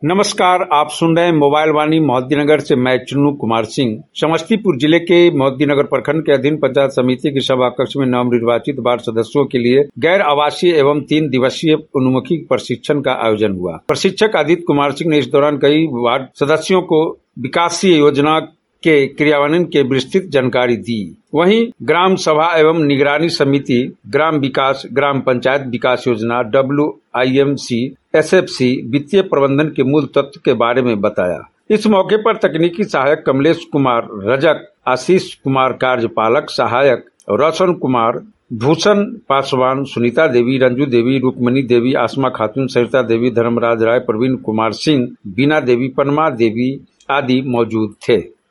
नमस्कार, आप सुन रहे हैं मोबाइल वाणी मोहद्दीनगर से। मैं चुन्नू कुमार सिंह। समस्तीपुर जिले के मोहद्दीनगर प्रखंड के अधीन पंचायत समिति की सभा कक्ष में नवनिर्वाचित वार्ड सदस्यों के लिए गैर आवासीय एवं 3 दिवसीय उन्मुखी प्रशिक्षण का आयोजन हुआ। प्रशिक्षक आदित्य कुमार सिंह ने इस दौरान कई वार्ड सदस्यों को विकासीय योजना के क्रियान्वयन के विस्तृत जानकारी दी। वहीं ग्राम सभा एवं निगरानी समिति, ग्राम विकास, ग्राम पंचायत विकास योजना, WIMC, SFC, वित्तीय प्रबंधन के मूल तत्व के बारे में बताया। इस मौके पर तकनीकी सहायक कमलेश कुमार रजक, आशीष कुमार कार्यपालक सहायक, रोशन कुमार, भूषण पासवान, सुनीता देवी, रंजू देवी, रुक्मणी देवी, आसमा खातून, सरिता देवी, धर्मराज राय, प्रवीण कुमार सिंह, बीना देवी, पनमा देवी आदि मौजूद थे।